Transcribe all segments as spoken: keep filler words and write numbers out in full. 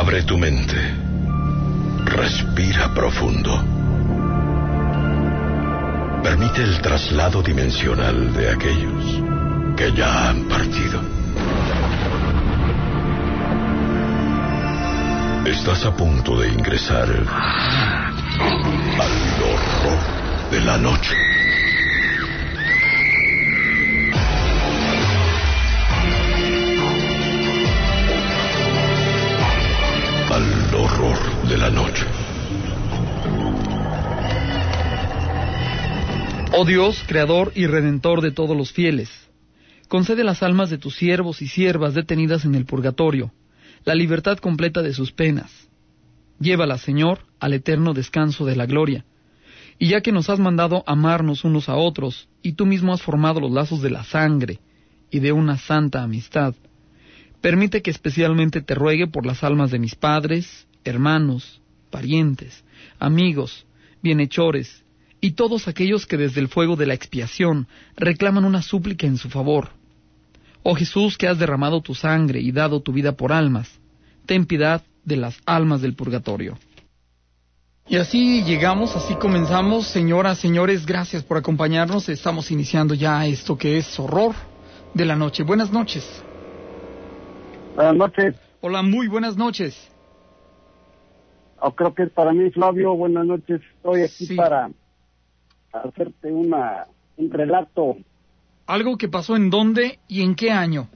Abre tu mente. Respira profundo. Permite el traslado dimensional de aquellos que ya han partido. Estás a punto de ingresar al horror de la noche. Al horror de la noche. Oh Dios, creador y redentor de todos los fieles, concede las almas de tus siervos y siervas detenidas en el purgatorio la libertad completa de sus penas. Llévalas, Señor, al eterno descanso de la gloria. Y ya que nos has mandado amarnos unos a otros, y tú mismo has formado los lazos de la sangre y de una santa amistad, permite que especialmente te ruegue por las almas de mis padres, hermanos, parientes, amigos, bienhechores, y todos aquellos que desde el fuego de la expiación reclaman una súplica en su favor. Oh Jesús, que has derramado tu sangre y dado tu vida por almas, ten piedad de las almas del purgatorio. Y así llegamos, así comenzamos. Señoras, señores, gracias por acompañarnos. Estamos iniciando ya esto que es Horror de la Noche. Buenas noches. Buenas noches. Hola, muy buenas noches. Oh, creo que es para mí, Flavio. Buenas noches. Estoy aquí Sí. para hacerte una un relato. ¿Algo que pasó en dónde y en qué año?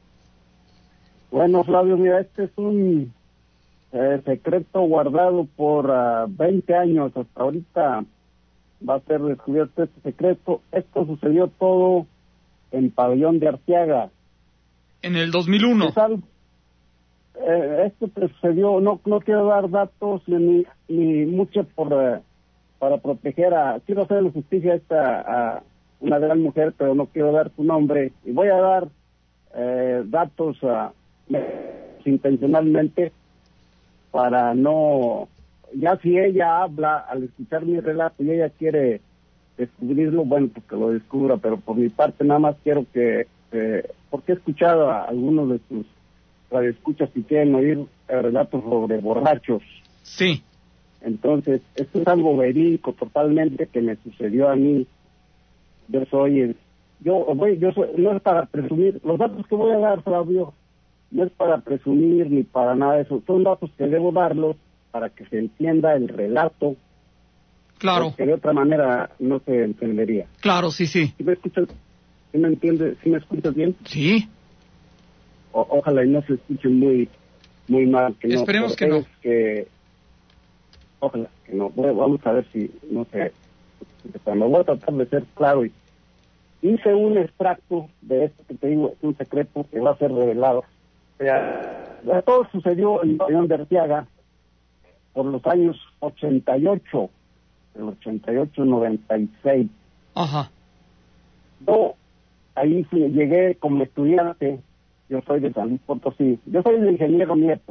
Bueno, Flavio, mira, este es un eh, secreto guardado por uh, veinte años. Hasta ahorita va a ser descubierto este secreto. Esto sucedió todo en Pabellón de Arteaga. En el dos mil uno. Es algo, eh, esto que sucedió, no no quiero dar datos ni, ni mucho por uh, para proteger a... Quiero hacerle justicia a esta... a una gran mujer, pero no quiero dar su nombre, y voy a dar eh, datos uh, intencionalmente para no... Ya si ella habla al escuchar mi relato y ella quiere descubrirlo, bueno, pues que lo descubra, pero por mi parte nada más quiero que... Eh, porque he escuchado a algunos de sus radioescuchas que quieren oír eh, relatos sobre borrachos. Sí. Entonces, esto es algo verídico totalmente que me sucedió a mí. Yo soy, yo voy, yo soy, no es para presumir, los datos que voy a dar, Flavio, no es para presumir ni para nada de eso, son datos que debo darlos para que se entienda el relato. Claro. Porque de otra manera no se entendería. Claro, sí, sí. ¿Sí me escuchas? ¿Sí me entiendes? ¿Sí me escuchas bien? Sí. O, ojalá y no se escuche muy, muy mal. Que no, Esperemos que no. Que, ojalá que no. Bueno, vamos a ver si, no sé, me voy a tratar de ser claro. Y hice un extracto de esto que te digo, es un secreto que va a ser revelado. O sea, todo sucedió en Pabellón de Arteaga por los años ochenta y ocho, el ochenta y ocho noventa y seis. Ajá. Yo ahí fui, llegué como estudiante, yo soy de San Luis Potosí, yo soy el ingeniero Nieto.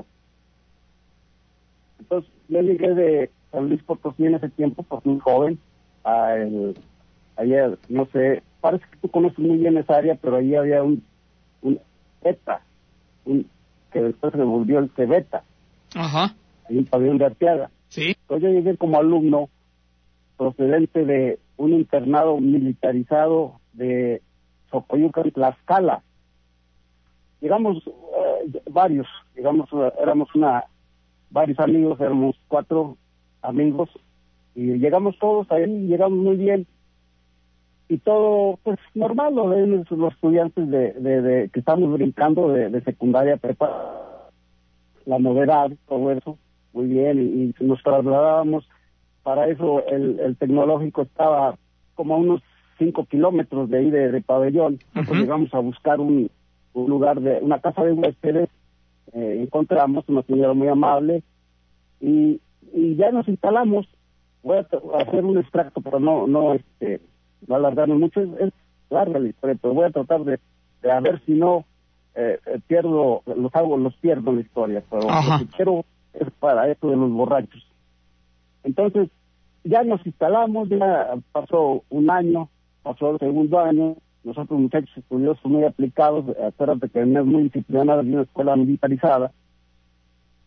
Entonces yo llegué de San Luis Potosí en ese tiempo, pues muy joven, a el, ayer, no sé, parece que tú conoces muy bien esa área, pero ahí había un, un ETA, un, que después se volvió el Cebeta. Ajá. Ahí en Pabellón de Arteaga. Sí. Entonces yo llegué como alumno procedente de un internado militarizado de Xocoyucan, Tlaxcala. Llegamos eh, varios, digamos, uh, éramos una, varios amigos, éramos cuatro amigos, y llegamos todos ahí, llegamos muy bien, y todo, pues, normal, lo ven los estudiantes de, de, de que estamos brincando de, de secundaria, prepa, la novedad, todo eso, muy bien, y, y nos trasladábamos. Para eso el, el tecnológico estaba como a unos cinco kilómetros de ahí de, de Pabellón. Nosotros Uh-huh. llegamos a buscar un, un lugar, de una casa de huéspedes, eh, encontramos una señora muy amable y, y ya nos instalamos. Voy a, t- a hacer un extracto, pero no no este no alargarme mucho, es, es larga la historia, pero voy a tratar de, de a ver si no eh, eh, pierdo, los hago, los pierdo en la historia, pero Ajá. lo que quiero es para esto de los borrachos. Entonces, ya nos instalamos, ya pasó un año, pasó el segundo año, nosotros muchachos estudiosos muy aplicados, acuérdate que es muy disciplinada de una escuela militarizada,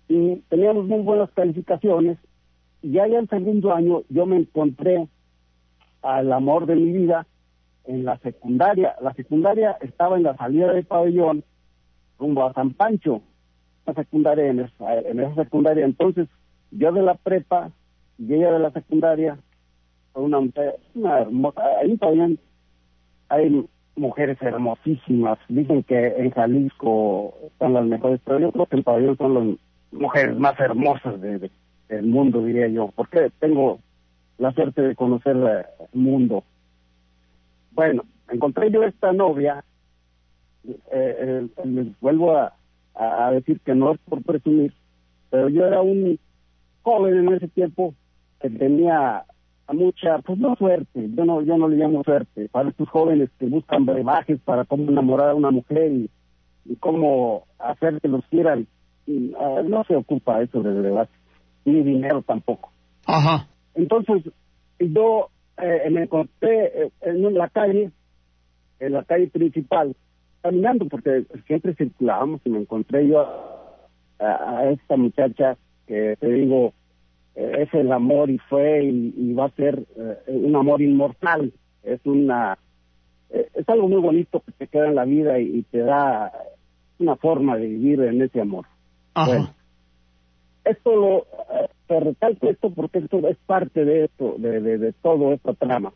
y teníamos muy buenas calificaciones, y ya, ya el segundo año yo me encontré al amor de mi vida en la secundaria. La secundaria estaba en la salida del pabellón rumbo a San Pancho, la secundaria en esa, en esa secundaria. Entonces yo de la prepa y ella de la secundaria, una, una hermosa, ahí también hay mujeres hermosísimas. Dicen que en Jalisco están las mejores, pero yo creo que en pabellón son las mujeres más hermosas de, de, del mundo, diría yo, porque tengo la suerte de conocer el mundo. Bueno, encontré yo esta novia, eh, eh, les vuelvo a, a decir que no es por presumir, pero yo era un joven en ese tiempo que tenía mucha, pues no suerte, yo no yo no le llamo suerte, para estos jóvenes que buscan brebajes para cómo enamorar a una mujer y, y cómo hacer que los quieran, y, uh, no se ocupa eso de brebajes, ni dinero tampoco. Ajá. Entonces, yo eh, me encontré eh, en la calle, en la calle principal, caminando, porque siempre circulábamos, y me encontré yo a, a, a esta muchacha que te digo, eh, es el amor, y fue y, y va a ser eh, un amor inmortal. Es una eh, es algo muy bonito que te queda en la vida y, y te da una forma de vivir en ese amor. Ajá. Bueno, esto lo eh, te recalco esto porque esto es parte de esto, de, de, de todo esta trama.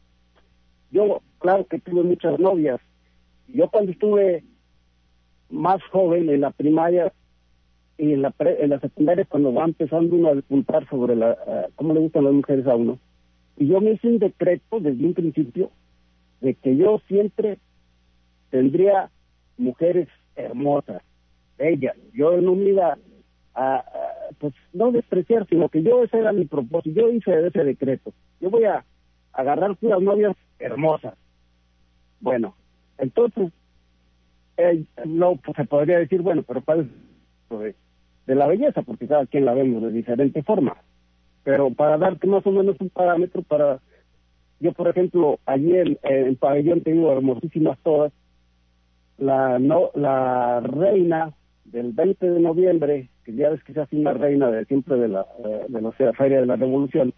Yo, claro que tuve muchas novias. Yo cuando estuve más joven en la primaria y en la pre, en la secundaria, cuando va empezando uno a despuntar sobre la uh, cómo le gustan las mujeres a uno, y yo me hice un decreto desde un principio de que yo siempre tendría mujeres hermosas, bellas. Yo no me iba a, a pues no despreciar, sino que yo, ese era mi propósito. Yo hice ese decreto. Yo voy a agarrar puras novias hermosas. Bueno, entonces eh, no pues, se podría decir, bueno, pero ¿cuál es de, de la belleza? Porque cada quien la vemos de diferente forma. Pero para darte más o menos un parámetro, para yo, por ejemplo, allí en el pabellón tengo hermosísimas todas. La no la reina del veinte de noviembre, que ya ves que se hace una reina de siempre de la de la, de la Feria de la Revolución,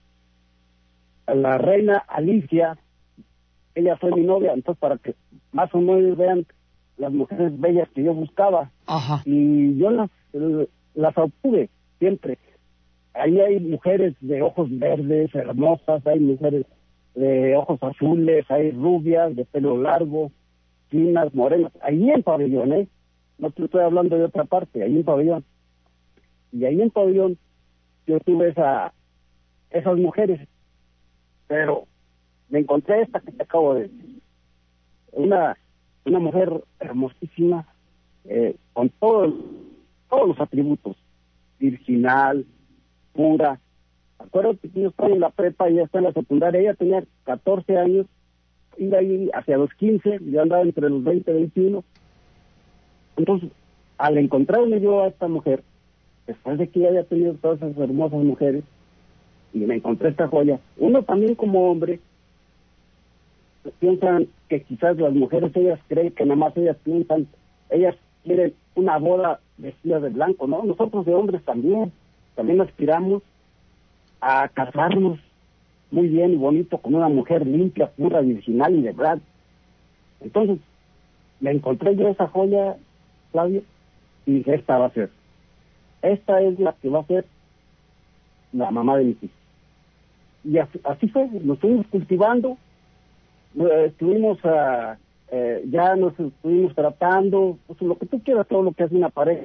la reina Alicia, ella fue mi novia. Entonces, para que más o menos vean las mujeres bellas que yo buscaba. Ajá. Y yo las las obtuve siempre. Ahí hay mujeres de ojos verdes hermosas, hay mujeres de ojos azules, hay rubias de pelo largo, finas, morenas, ahí en pabellón, ¿eh? No te estoy hablando de otra parte, ahí en pabellón. Y ahí en pabellón yo tuve esa esas mujeres, pero me encontré esta que te acabo de decir, una una mujer hermosísima, eh, con todo, todos los atributos, virginal, pura. Acuérdate que yo estaba en la prepa y ella está en la secundaria. Ella tenía catorce años, iba ahí hacia los quince, yo andaba entre los veinte y veintiuno. Entonces, al encontrarme yo a esta mujer, después de que ella había tenido todas esas hermosas mujeres, y me encontré esta joya, uno también como hombre piensan que quizás las mujeres, ellas creen que nada más ellas piensan, ellas quieren una boda vestida de blanco, ¿no? Nosotros de hombres también, también aspiramos a casarnos muy bien y bonito con una mujer limpia, pura, virginal y de verdad. Entonces, me encontré yo esa joya, Claudio, y dije, esta va a ser, esta es la que va a ser la mamá de mi hija. Y así, así fue, nos estuvimos cultivando, eh, estuvimos, uh, eh, ya nos estuvimos tratando, pues lo que tú quieras, todo lo que hace una pareja,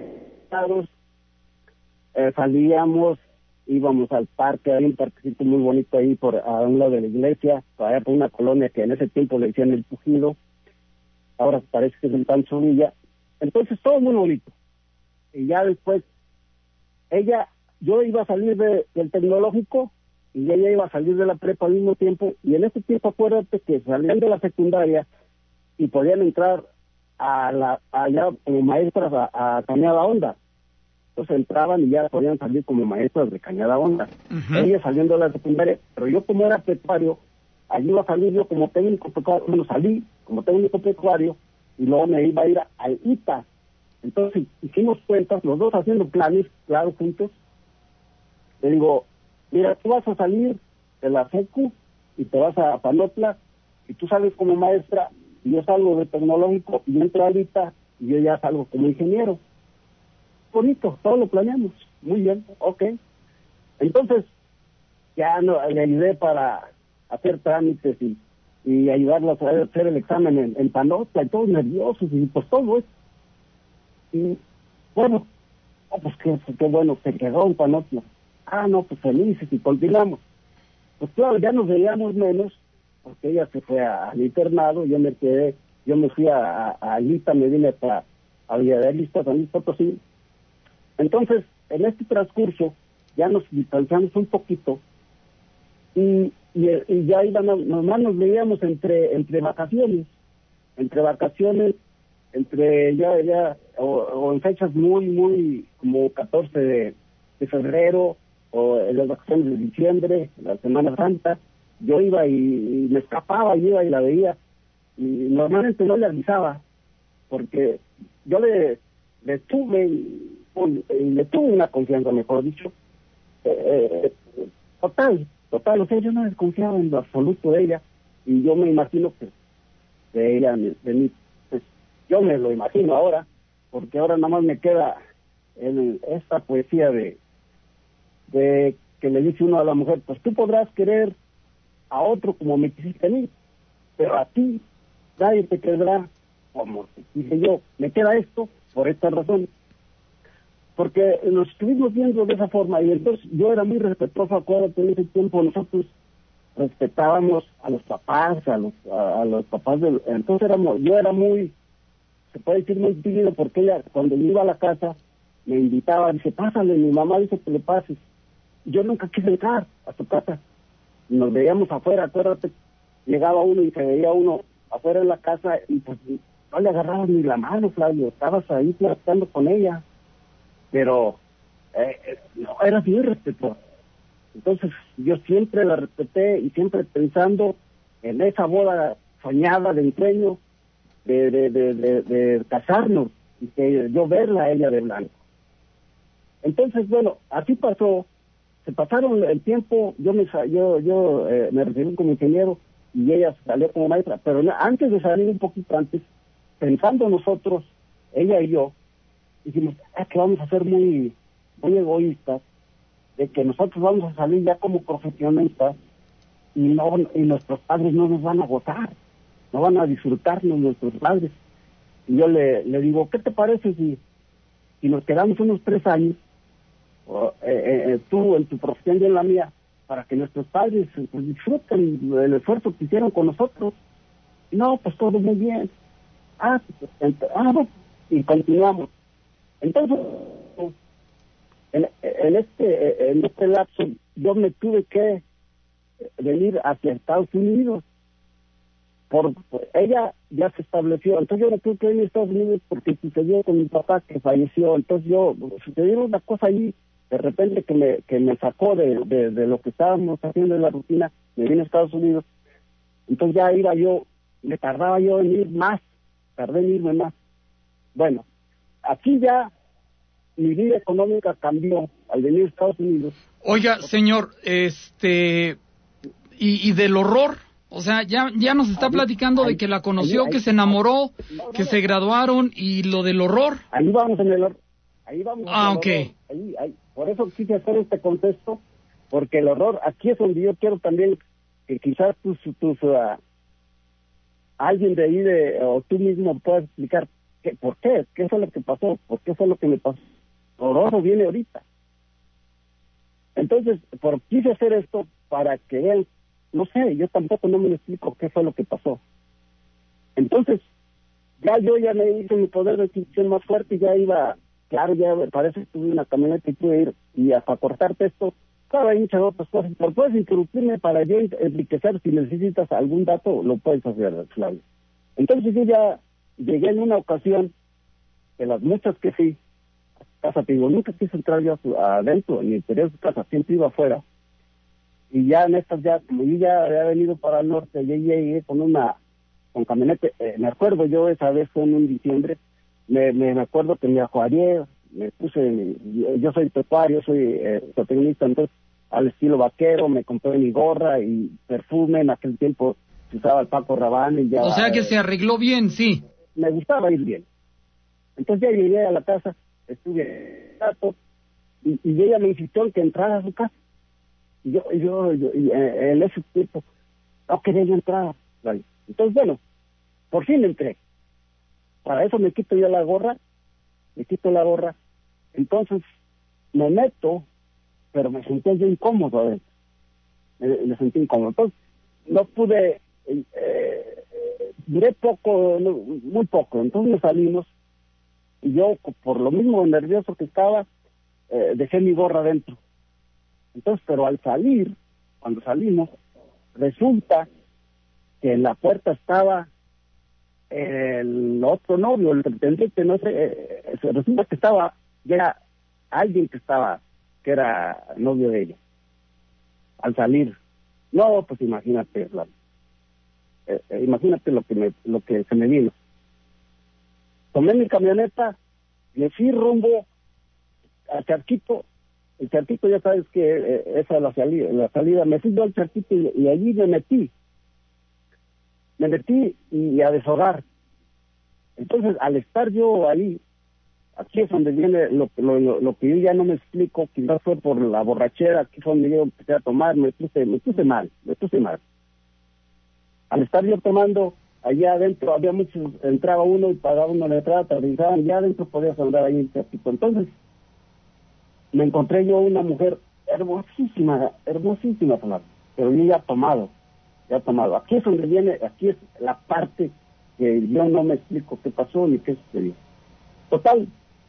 eh, salíamos, íbamos al parque, hay un parquecito muy bonito ahí por a un lado de la iglesia, allá por una colonia que en ese tiempo le decían El Pujido, ahora parece que es el Pancho Villa. Entonces todo muy bonito. Y ya después, ella, yo iba a salir de, del tecnológico y ella iba a salir de la prepa al mismo tiempo, y en ese tiempo acuérdate que salían de la secundaria y podían entrar a la allá como maestras a, a Cañada Honda. Entonces entraban y ya podían salir como maestras de Cañada Honda. Uh-huh. Ella saliendo de la secundaria, pero yo como era pecuario, allí iba a salir yo como técnico pecuario, bueno, salí como técnico pecuario, y luego me iba a ir al I T A, Entonces hicimos cuentas, los dos haciendo planes, claro, juntos. Le digo, mira, tú vas a salir de la secu y te vas a Panotla, y tú sales como maestra, y yo salgo de tecnológico, y entro ahorita, y yo ya salgo como ingeniero. Bonito, todo lo planeamos. Muy bien, ok. Entonces, ya no, le ayudé para hacer trámites y, y ayudarlos a hacer el examen en, en Panotla, y todos nerviosos, y pues todo eso. Y bueno, oh, pues qué, qué bueno, se quedó en Panotla. Ah, no, pues felices y continuamos. Pues claro, ya nos veíamos menos, porque ella se fue a- al internado, yo me quedé, yo me fui a, a, a Alita, me vine para a Villavista, San Luis Potosí. Entonces, en este transcurso, ya nos distanciamos un poquito, y, y, y ya iban a, nomás nos veíamos entre, entre vacaciones, entre vacaciones, entre ya, ya, o, o en fechas muy, muy, como catorce de, de febrero, o en las vacaciones de diciembre, la Semana Santa, yo iba y, y me escapaba, y iba y la veía, y normalmente no le avisaba, porque yo le, le tuve, y, y le tuve una confianza, mejor dicho, eh, eh, total, total, o sea, yo no desconfiaba en lo absoluto de ella, y yo me imagino que de ella, de mí, pues, yo me lo imagino ahora, porque ahora nada más me queda el, esta poesía de, de que le dice uno a la mujer, pues tú podrás querer a otro como me quisiste a mí, pero a ti nadie te querrá como te quise yo. Me queda esto por esta razón, porque nos estuvimos viendo de esa forma, y entonces yo era muy respetuoso. Acuérdate, en ese tiempo nosotros respetábamos a los papás, a los a, a los papás del, entonces éramos, yo era muy, se puede decir muy tímido, porque ella cuando yo iba a la casa me invitaba, dice, pásale, mi mamá dice que le pases. Yo nunca quise entrar a su casa, nos veíamos afuera, acuérdate, llegaba uno y se veía uno afuera en la casa, y pues no le agarrabas ni la mano, Flavio, estabas ahí platicando con ella, pero eh, eh, no, eras muy respetuoso. Entonces yo siempre la respeté, y siempre pensando en esa boda soñada de ensueño de, de, de, de, de casarnos, y que yo verla a ella de blanco. Entonces, bueno, así pasó, se pasaron el tiempo, yo me sa- yo yo eh, me recibí como ingeniero, y ella salió como maestra, pero no, antes de salir, un poquito antes, pensando nosotros, ella y yo, dijimos, es que vamos a ser muy, muy egoístas, de que nosotros vamos a salir ya como profesionistas, y no y nuestros padres no nos van a gozar, no van a disfrutarnos nuestros padres. Y yo le, le digo, ¿qué te parece si, si nos quedamos unos tres años, o, eh, eh, tú en tu profesión y en la mía, para que nuestros padres pues, disfruten el esfuerzo que hicieron con nosotros? Y no, pues todo muy bien. Ah, pues, ent- ah no, y continuamos. Entonces, en, en este en este lapso, yo me tuve que venir hacia Estados Unidos. Por, por ella ya se estableció, entonces yo me tuve que venir a Estados Unidos porque sucedió con mi papá, que falleció. Entonces yo, sucedió una cosa ahí, de repente, que me que me sacó de, de, de lo que estábamos haciendo en la rutina. Me vine a Estados Unidos, entonces ya iba yo, me tardaba yo en ir más, tardé en irme más. Bueno, aquí ya mi vida económica cambió al venir a Estados Unidos. Oiga, señor, este, y, y del horror, o sea, ya, ya nos está Ahí, platicando ahí, de que la conoció, ahí, ahí, que se enamoró, ahí, no, no, que no. se graduaron, y lo del horror. Ahí vamos en el hor- ahí vamos en Ah, el ok. horror. Ahí, ahí. Por eso quise hacer este contexto, porque el horror, aquí es donde yo quiero también que quizás tus, tus uh, alguien de ahí de, o tú mismo puedas explicar qué, por qué, qué fue lo que pasó, por qué fue lo que me pasó. El horror viene ahorita. Entonces, por quise hacer esto para que vean, no sé, yo tampoco no me lo explico qué fue lo que pasó. Entonces, ya yo ya me hice mi poder de decisión más fuerte, y ya iba, claro, ya parece que tuve una camioneta y pude ir, y hasta cortarte esto, claro, hay muchas otras cosas, pero puedes interrumpirme para yo enriquecer. Si necesitas algún dato, lo puedes hacer, Flavio. Entonces yo ya llegué en una ocasión, de las muchas que fui, a casa, te digo, nunca quise entrar yo a su- adentro, ni interior de su casa, siempre iba afuera, y ya en estas, ya, como yo ya había venido para el norte, ya llegué con una, con camioneta, eh, me acuerdo yo, esa vez fue en un diciembre, me, me, me acuerdo que me acuarié, me puse, yo, yo soy pecuario, soy eh, zootecnista, entonces al estilo vaquero, me compré mi gorra y perfume, en aquel tiempo se usaba el Paco Rabanne y ya... O sea que se arregló bien, sí. Me gustaba ir bien. Entonces ya llegué a la casa, estuve un rato, y, y ella me insistió en que entrara a su casa. Y yo, yo, yo y, eh, en ese tiempo, no quería yo entrar. ¿Vale? Entonces, bueno, por fin entré. Para eso me quito yo la gorra, me quito la gorra. Entonces, me meto, pero me sentía yo incómodo adentro. Me, me sentí incómodo. Entonces, no pude, eh, eh, duré poco, no, muy poco. Entonces nos salimos, y yo, por lo mismo nervioso que estaba, eh, dejé mi gorra adentro. Entonces, pero al salir, cuando salimos, resulta que en la puerta estaba el otro novio, el pretendiente, no sé, eh, resulta que estaba, ya era alguien que estaba, que era novio de ella. Al salir, no, pues imagínate, la, eh, eh, imagínate lo que me, lo que se me vino. Tomé mi camioneta, me fui rumbo al Charquito. El Charquito, ya sabes que eh, esa es la salida, la salida. Me fui yo al Charquito y, y allí me metí. Me metí y a deshogar. Entonces, al estar yo ahí, aquí es donde viene lo, lo, lo, lo que yo ya no me explico, quizás fue por la borrachera, aquí fue donde yo empecé a tomar, me puse, me puse mal, me puse mal. Al estar yo tomando, allá adentro había muchos, entraba uno y pagaba uno la entrada, te avisaban, ya adentro podías andar ahí en el Charquito. Entonces, me encontré yo una mujer hermosísima, hermosísima, pero yo ya tomado, ya tomado. Aquí es donde viene, aquí es la parte que yo no me explico qué pasó ni qué sucedió. Total,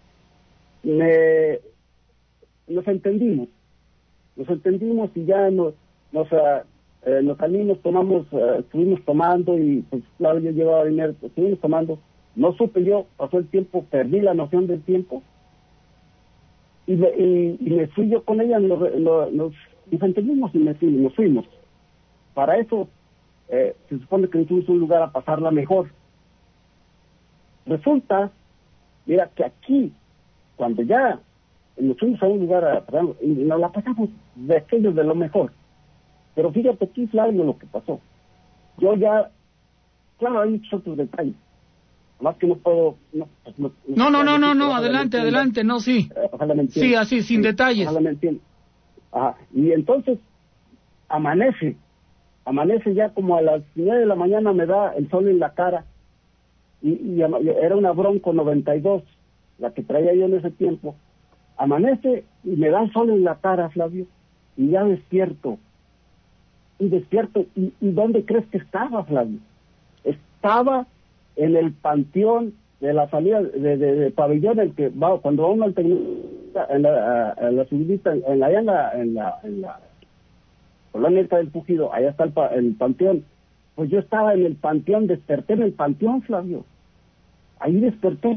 me, nos entendimos, nos entendimos y ya nos, nos, uh, eh, nos salimos, tomamos, uh, estuvimos tomando y pues claro, yo llevaba dinero, estuvimos tomando, no supe yo, pasó el tiempo, perdí la noción del tiempo. Y me, y, y me fui yo con ella, nos, nos, nos entendimos y me fui, nos fuimos. Para eso eh, se supone que nos fuimos a un lugar a pasarla mejor. Resulta, mira, que aquí, cuando ya nos fuimos a un lugar a pasarla, y nos la pasamos de aquello de lo mejor. Pero fíjate aquí, Flavio, lo que pasó. Yo ya, claro, hay muchos otros detalles. Más que no puedo... No, no, no, no, no, no, no adelante, adelante, no, sí. Ojalá me entiendan. Sí, así, sin sí, detalles. Ojalá me entiendan. Ajá. Y entonces, amanece, amanece ya como a las nueve de la mañana me da el sol en la cara. Y, y era una Bronco noventa y dos, la que traía yo en ese tiempo. Amanece y me da el sol en la cara, Flavio, y ya despierto. Y despierto, ¿y, y dónde crees que estaba, Flavio? Estaba en el panteón de la salida de, de, de pabellón, el que va cuando uno al tecnista, en la, en la subidita, en la, en la, en la, en la colonia del Pujido, allá está el, el panteón. Pues yo estaba en el panteón, desperté en el panteón, Flavio. Ahí desperté.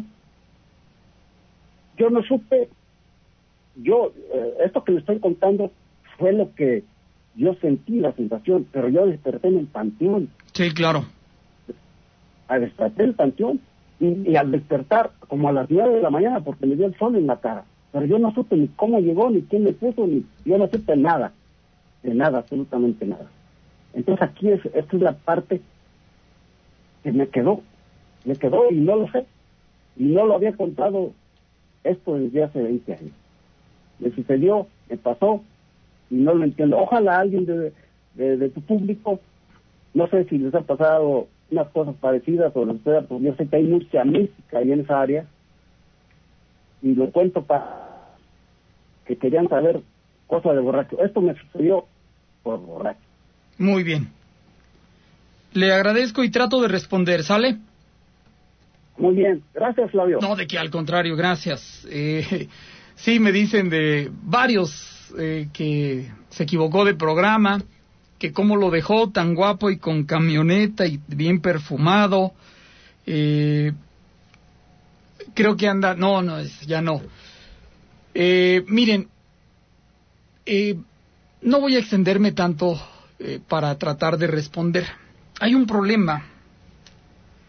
Yo no supe, yo, eh, esto que le estoy contando fue lo que yo sentí, la sensación, pero yo desperté en el panteón. Sí, claro. A despertar el panteón y, y al despertar como a las nueve de la mañana porque me dio el sol en la cara, pero yo no supe ni cómo llegó, ni quién me puso, ni yo no supe nada, de nada, absolutamente nada. Entonces aquí es, esta es la parte que me quedó, me quedó y no lo sé, y no lo había contado esto desde hace veinte años. Me sucedió, me pasó y no lo entiendo. Ojalá alguien de, de, de tu público, no sé si les ha pasado unas cosas parecidas o les pueda, pues yo sé que hay mucha mística ahí en esa área y lo cuento para que querían saber cosas de borracho. Esto me sucedió por borracho. Muy bien. Le agradezco y trato de responder, ¿sale? Muy bien, gracias, Flavio. No, de que al contrario, gracias. Eh, sí, me dicen de varios eh, que se equivocó de programa, que cómo lo dejó tan guapo y con camioneta y bien perfumado. Eh, creo que anda... No, no, ya no. Eh, miren, eh, no voy a extenderme tanto eh, para tratar de responder. Hay un problema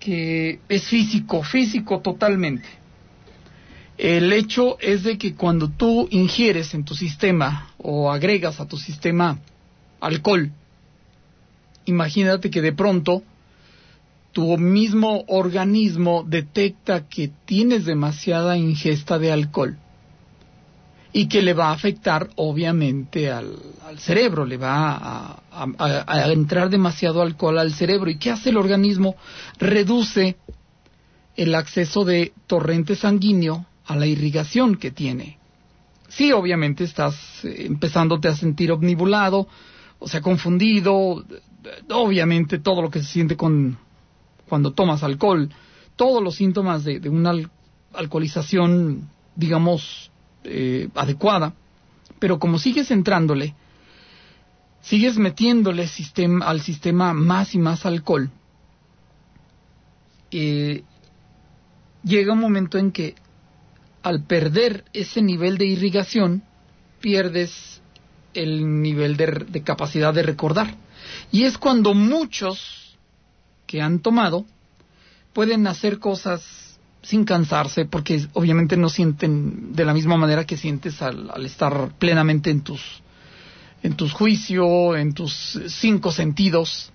que es físico, físico totalmente. El hecho es de que cuando tú ingieres en tu sistema o agregas a tu sistema alcohol, imagínate que de pronto tu mismo organismo detecta que tienes demasiada ingesta de alcohol y que le va a afectar obviamente al, al cerebro, le va a, a, a, a entrar demasiado alcohol al cerebro. ¿Y qué hace el organismo? Reduce el acceso de torrente sanguíneo a la irrigación que tiene. Sí, obviamente estás eh, empezándote a sentir obnubilado, o sea, confundido, obviamente todo lo que se siente con cuando tomas alcohol, todos los síntomas de, de una al, alcoholización, digamos, eh, adecuada, pero como sigues entrándole, sigues metiéndole sistema, al sistema más y más alcohol, eh, llega un momento en que al perder ese nivel de irrigación, pierdes el nivel de, de capacidad de recordar. Y es cuando muchos que han tomado pueden hacer cosas sin cansarse, porque obviamente no sienten de la misma manera que sientes al, al estar plenamente en tus, en tus juicios, en tus cinco sentidos.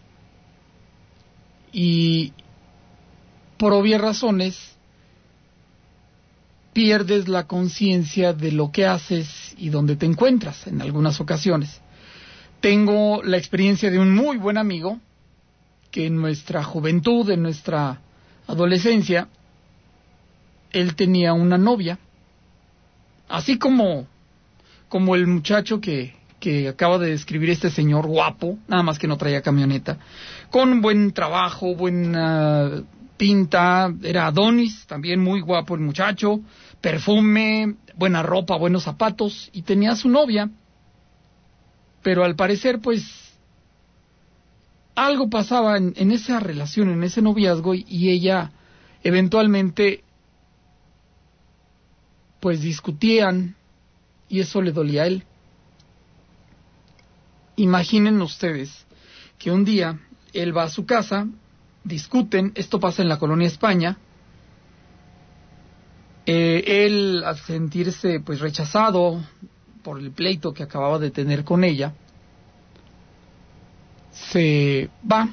Y por obvias razones pierdes la conciencia de lo que haces y dónde te encuentras en algunas ocasiones. Tengo la experiencia de un muy buen amigo que en nuestra juventud, en nuestra adolescencia, él tenía una novia, así como, como el muchacho que, que acaba de describir este señor guapo, nada más que no traía camioneta, con buen trabajo, buena pinta, era Adonis, también muy guapo el muchacho, perfume, buena ropa, buenos zapatos, y tenía a su novia, pero al parecer pues algo pasaba en, en esa relación, en ese noviazgo, y, y ella eventualmente pues discutían y eso le dolía a él. Imaginen ustedes que un día él va a su casa, discuten, esto pasa en la colonia España, eh, él al sentirse pues rechazado por el pleito que acababa de tener con ella, se va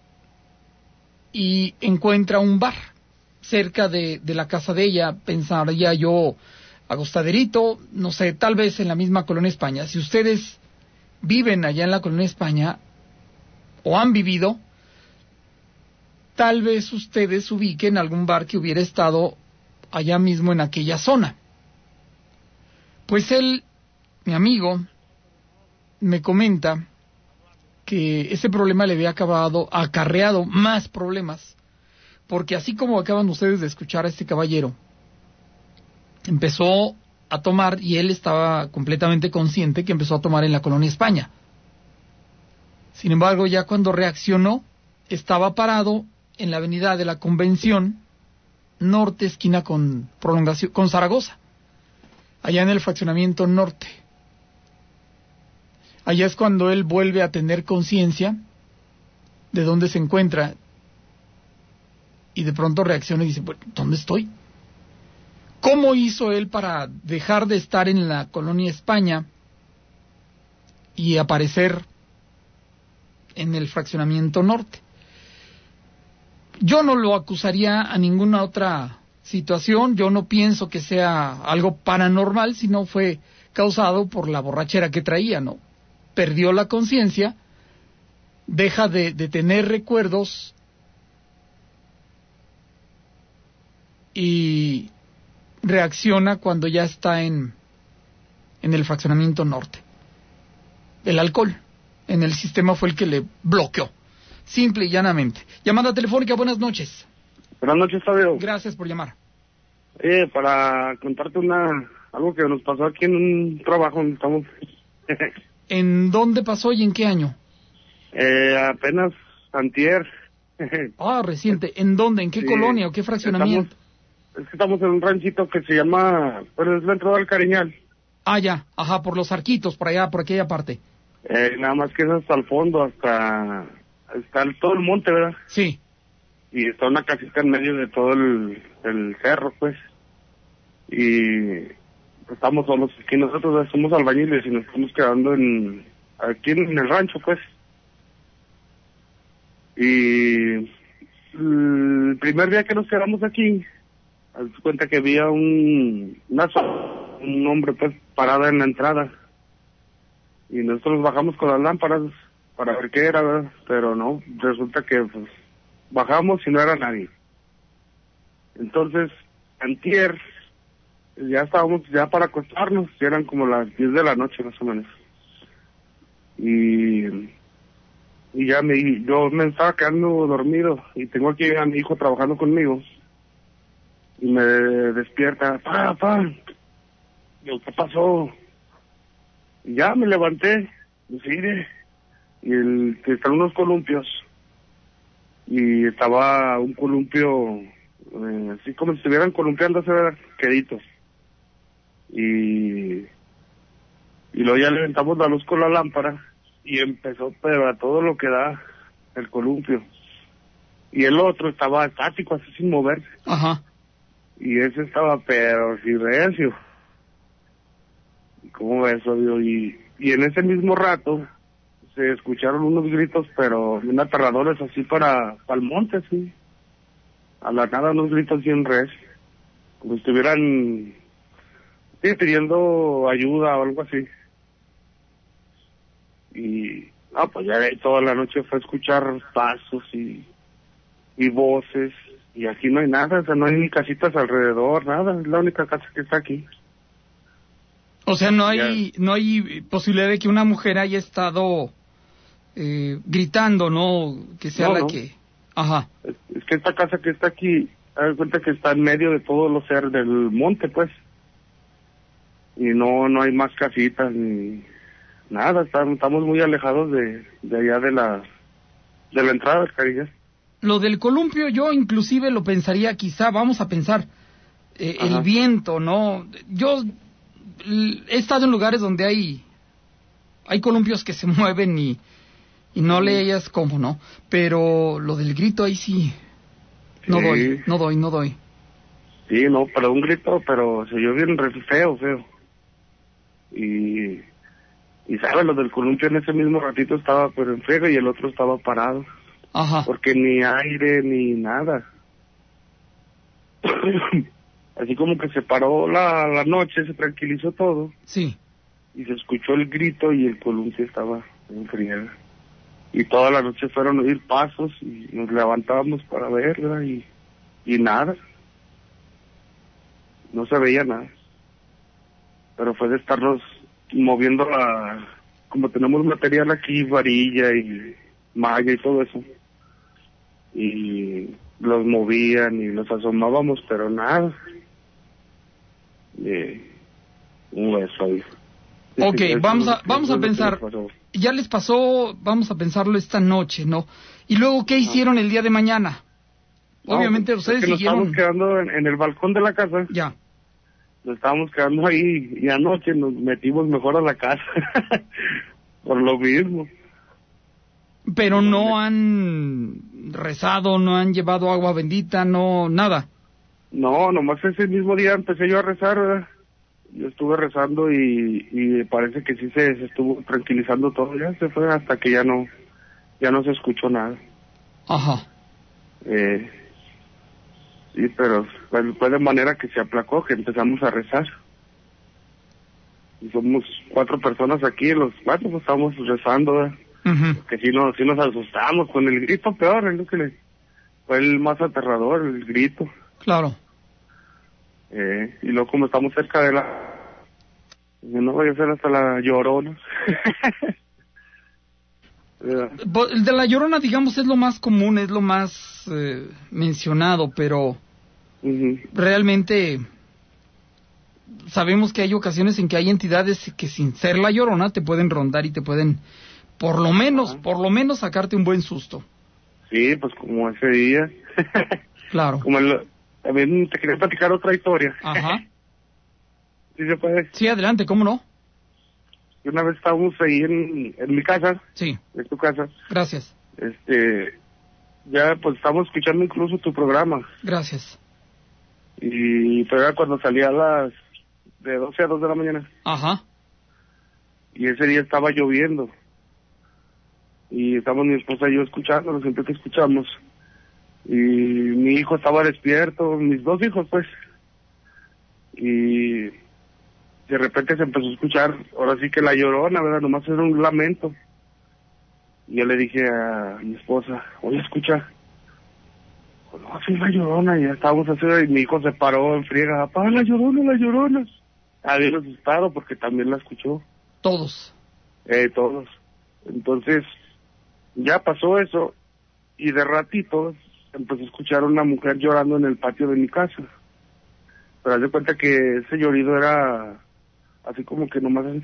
y encuentra un bar cerca de, de la casa de ella. Pensaría yo, acostaderito, no sé, tal vez en la misma colonia España. Si ustedes viven allá en la colonia España o han vivido, tal vez ustedes ubiquen algún bar que hubiera estado allá mismo en aquella zona. Pues él, mi amigo, me comenta que ese problema le había acabado, acarreado más problemas, porque así como acaban ustedes de escuchar a este caballero, empezó a tomar, y él estaba completamente consciente que empezó a tomar en la colonia España. Sin embargo, ya cuando reaccionó, estaba parado en la avenida de la Convención Norte, esquina con prolongación con Zaragoza, allá en el fraccionamiento norte. Allá es cuando él vuelve a tener conciencia de dónde se encuentra y de pronto reacciona y dice, bueno, ¿dónde estoy? ¿Cómo hizo él para dejar de estar en la colonia España y aparecer en el fraccionamiento norte? Yo no lo acusaría a ninguna otra situación, yo no pienso que sea algo paranormal, sino fue causado por la borrachera que traía, ¿no? Perdió la conciencia, deja de, de tener recuerdos y reacciona cuando ya está en, en el fraccionamiento norte. El alcohol en el sistema fue el que le bloqueó, simple y llanamente. Llamada telefónica, buenas noches. Buenas noches, Fabio. Gracias por llamar. Eh, para contarte una algo que nos pasó aquí en un trabajo donde estamos. ¿En dónde pasó y en qué año? Eh, apenas antier. Ah, reciente. ¿En dónde? ¿En qué sí, colonia o qué fraccionamiento? Estamos, es que estamos en un ranchito que se llama, pero es la entrada al Cariñal. Ah, ya, ajá, por los Arquitos, por allá, por aquella parte. Eh, nada más que es hasta el fondo, hasta, hasta el, todo el monte, ¿verdad? Sí. y está una casita en medio de todo el, el cerro, pues, y estamos solos aquí, nosotros somos albañiles y nos estamos quedando en aquí en el rancho, pues, y el primer día que nos quedamos aquí, haz cuenta que había un una, un hombre, pues, parada en la entrada, y nosotros bajamos con las lámparas para ver qué era, ¿verdad? Pero no, resulta que, pues, bajamos y no era nadie. Entonces, antier, ya estábamos ya para acostarnos, ya eran como las diez de la noche más o menos. Y, y ya me, yo me estaba quedando dormido y tengo aquí a mi hijo trabajando conmigo. Y me despierta, pa, pa, yo, ¿qué pasó? Y ya me levanté, pues, mire, y el, que están unos columpios, y estaba un columpio, eh, así como si estuvieran columpiándose, ¿verdad? Queditos. Y, y luego ya levantamos la luz con la lámpara, y empezó, pero a todo lo que da el columpio. Y el otro estaba estático, así sin moverse. Ajá. Y ese estaba, pero sí recio. ¿Cómo ves, obvio? Y, y en ese mismo rato se escucharon unos gritos, pero bien aterradores, así para, para el monte, así. A la nada, unos gritos bien res. Como si estuvieran, sí, pidiendo ayuda o algo así. Y, ah, pues ya toda la noche fue a escuchar pasos y, y voces. Y aquí no hay nada, o sea, no hay ni casitas alrededor, nada. Es la única casa que está aquí. O sea, no hay, no hay posibilidad de que una mujer haya estado eh, gritando, ¿no? Que sea No, la no. que... Ajá. Es, es que esta casa que está aquí, haz cuenta que está en medio de todos los cerros del monte, pues. Y no, no hay más casitas ni nada, estamos, estamos muy alejados de, de allá de la, de la entrada del Carillas. Lo del columpio yo inclusive lo pensaría, quizá, vamos a pensar, eh, el viento, ¿no? Yo l- he estado en lugares donde hay hay columpios que se mueven y, y no le hayas cómo, ¿no? Pero lo del grito ahí sí, no Sí. doy, no doy, no doy. Sí, no, pero un grito, pero se oyó bien re- feo, feo. Y, y sabes, lo del columpio en ese mismo ratito estaba pero en friega y el otro estaba parado. Ajá. Porque ni aire ni nada. Así como que se paró la, la noche, se tranquilizó todo. Sí. Y se escuchó el grito y el columpio estaba en friega. Y toda la noche fueron a oír pasos y nos levantábamos para verla y, y nada. No se veía nada. Pero fue de estarnos moviendo la... Como tenemos material aquí, varilla y malla y todo eso. Y los movían y nos asomábamos, pero nada. Eh, un beso ahí. Ok, Eso- vamos a, eso vamos es a lo que pensar, nos pasó. ya les pasó, vamos a pensarlo esta noche, ¿no? Y luego, ¿qué hicieron el día de mañana? No, Obviamente pues, ustedes es que nos siguieron... estábamos quedando en, en el balcón de la casa. Ya. Nos estábamos quedando ahí y anoche nos metimos mejor a la casa. Por lo mismo. Pero no han rezado, no han llevado agua bendita, no, nada. No, nomás ese mismo día empecé yo a rezar, ¿verdad? Yo estuve rezando y, y parece que sí se, se estuvo tranquilizando todo, ya se fue hasta que ya no, ya no se escuchó nada. Ajá. Eh, sí, pero fue, fue de manera que se aplacó, que empezamos a rezar. Y somos cuatro personas aquí, los cuatro pues estamos rezando, ¿verdad? Ujú. Que sí nos, sí nos asustamos con el grito peor, es lo que le, fue el más aterrador, el grito. Claro. Eh, y luego como estamos cerca de la... No voy a hacer hasta la Llorona. ¿Verdad? Bo- El de la Llorona, digamos, es lo más común, es lo más eh, mencionado, pero Ujú. realmente sabemos que hay ocasiones en que hay entidades que sin ser la Llorona te pueden rondar y te pueden, por lo menos, Ajá. por lo menos sacarte un buen susto. Sí, pues como ese día. Claro. Como el... También te quería platicar otra historia. Ajá. ¿Sí se puede? Sí, adelante, ¿cómo no? Y una vez estábamos ahí en, en mi casa, Sí, en tu casa, gracias. este, ya pues estamos escuchando incluso tu programa. Gracias. Y pero era cuando salía a las de doce a dos de la mañana. Ajá. Y ese día estaba lloviendo. Y estamos mi esposa y yo escuchándolo, siempre que escuchamos. Y mi hijo estaba despierto, mis dos hijos pues. Y de repente se empezó a escuchar, ahora sí que la llorona, ¿verdad? Nomás era un lamento. Y yo le dije a mi esposa, oye, escucha. No, sí, la llorona. Y ya estábamos así, y mi hijo se paró en friega, papá, la llorona, la llorona. Había asustado porque también la escuchó. Todos. Eh, todos. Entonces, ya pasó eso, y de ratito empezó a escuchar a una mujer llorando en el patio de mi casa. Pero haz de cuenta que ese llorido era así como que nomás así.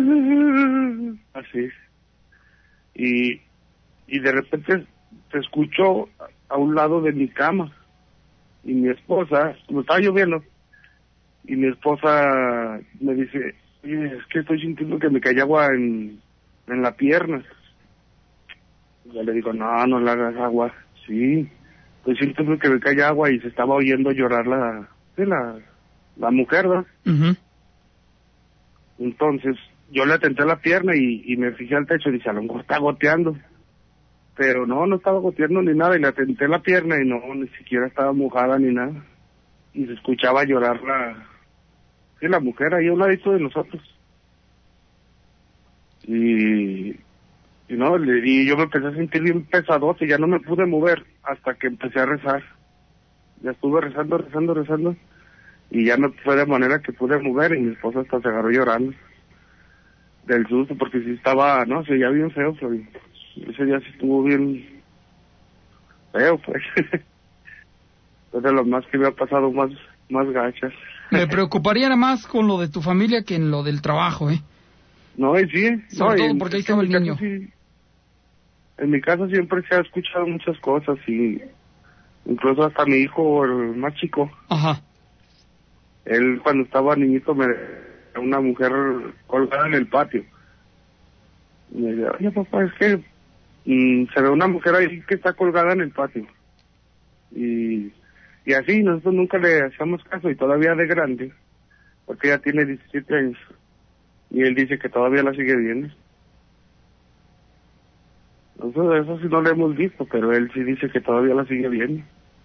así. Y, y de repente se escuchó a un lado de mi cama. Y mi esposa, como estaba lloviendo, y mi esposa me dice, oye, es que estoy sintiendo que me cae agua en, en la pierna. Y yo le digo, no, no le hagas agua. Sí, estoy sintiendo que me cae agua, y se estaba oyendo llorar la, sí, la, la mujer, ¿verdad? Uh-huh. Entonces, yo le atenté la pierna y, y me fijé al techo y dije, a lo mejor está goteando. Pero no, no estaba goteando ni nada, y le atenté la pierna y no, ni siquiera estaba mojada ni nada. Y se escuchaba llorar la, sí, la mujer ahí a un ladito de nosotros. Y, y no, le, y yo me empecé a sentir bien pesadote, y ya no me pude mover hasta que empecé a rezar. Ya estuve rezando, rezando, rezando, y ya me fue de manera que pude mover, y mi esposa hasta se agarró llorando del susto, porque sí estaba, no, se veía bien feo, Flavio. Ese día sí estuvo bien feo, pues. Es de lo más que me ha pasado, más, más gachas. Me preocuparía más con lo de tu familia que en lo del trabajo, ¿eh? No, y sí. Sobre no, todo y porque ahí es que estaba en el mi niño. casa sí- en mi casa siempre se ha escuchado muchas cosas, y incluso hasta mi hijo, el más chico, Ajá. él cuando estaba niñito me una mujer colgada en el patio. Y me decía, oye papá, es que mm, se ve una mujer ahí que está colgada en el patio. Y, y así nosotros nunca le hacíamos caso, y todavía de grande, porque ella tiene diecisiete años, y él dice que todavía la sigue viendo. Nosotros eso sí no lo hemos visto, pero él sí dice que todavía la sigue viendo.